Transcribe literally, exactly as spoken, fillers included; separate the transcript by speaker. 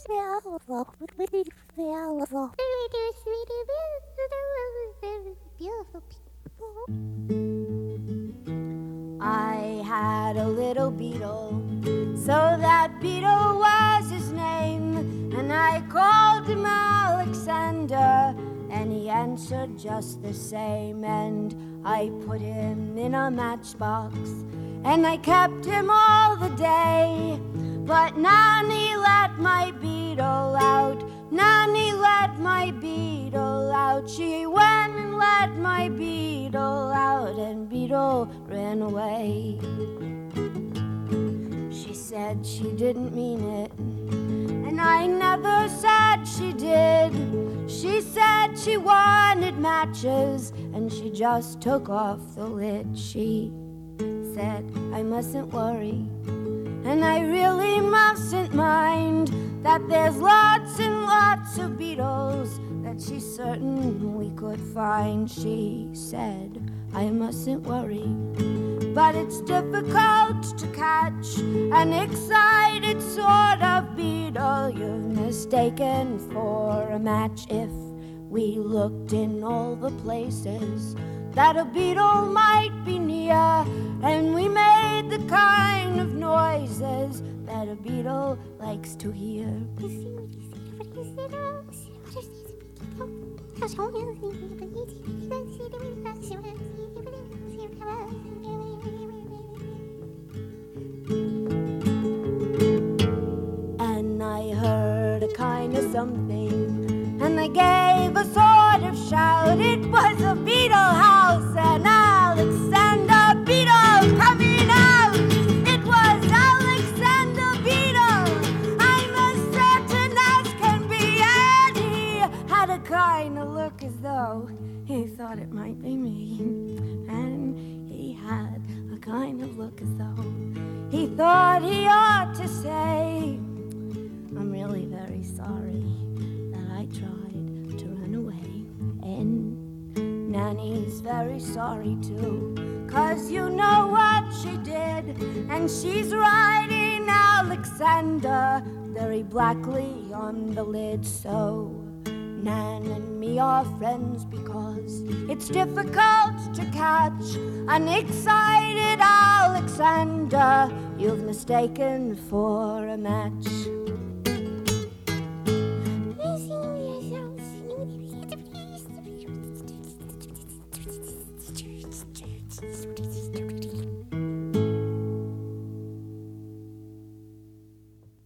Speaker 1: I had a little beetle, so that beetle was his name, and I called him Alexander, and he answered just the same. And I put him in a matchbox, and I kept him all the day. But Nanny let my beetle out, Nanny let my beetle out. She went and let my beetle out, and beetle ran away. She said she didn't mean it, and I never said she did. She said she wanted matches, and she just took off the lid. She said I mustn't worry, and I really mustn't mind, that there's lots and lots of beetles that she's certain we could find. She said I mustn't worry, but it's difficult to catch an excited sort of beetle you've mistaken for a match. If we looked in all the places that a beetle might be near, and we made the kind of noises that a beetle likes to hear. And I heard a kind of something, and I gave a sort of shout. It was a beetle house, and Alexander Beetle coming out. It was Alexander Beetle, I'm as certain as can be. And he had a kind of look as though he thought it might be me. And he had a kind of look as though he thought he ought to say, I'm really very sorry that I tried to run away. And Nanny's very sorry too, 'cause you know what she did. And she's writing Alexander very blackly on the lid. So Nan and me are friends because it's difficult to catch an excited Alexander you've mistaken for a match.